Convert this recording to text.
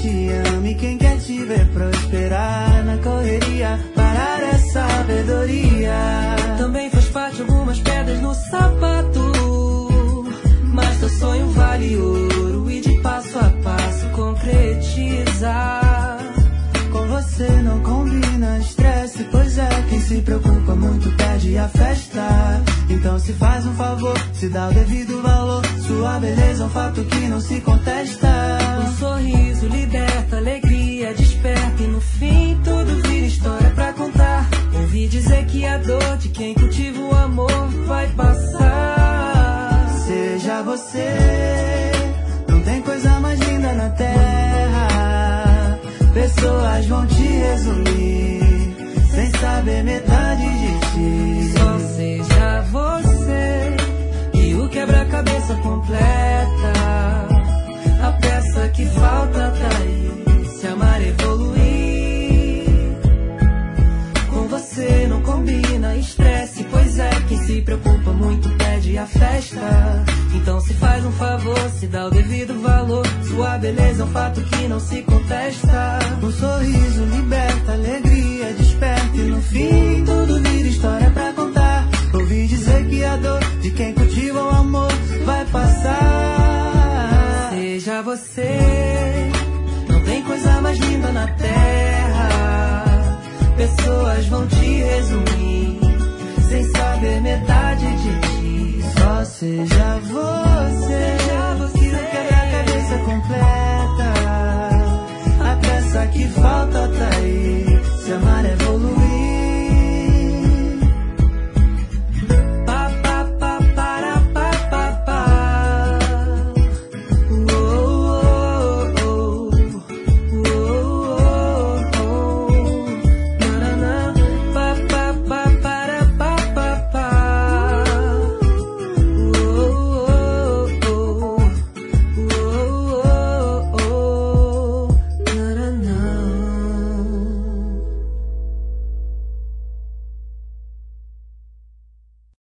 te ama e quem quer te ver prosperar na correria. Parar é sabedoria. Também faz parte algumas pedras no sapato, mas teu sonho vale ouro e de passo a passo concretizar. Com você não combina estresse, pois é, quem se preocupa muito perde a festa. Então se faz um favor, se dá o devido valor. Sua beleza é um fato que não se contesta. Um sorriso liberta, alegria desperta, e no fim tudo vira história pra contar. Ouvi dizer que a dor de quem cultiva o amor vai passar. Seja você, não tem coisa mais linda na terra. Pessoas vão te resumir sem saber metade de ti. Só seja você e o quebra-cabeça completa. A peça que falta tá aí, se amar evoluir. Com você não combina estresse, pois é, quem se preocupa muito perde a festa. Então se faz um favor, se dá o devido valor. Sua beleza é um fato que não se contesta. Um sorriso liberta, alegria desperta, e no fim tudo vira história pra contar. Ouvi dizer que a dor de quem cultiva o amor vai passar. Seja você, não tem coisa mais linda na terra. Pessoas vão te resumir sem saber metade de ti. Só seja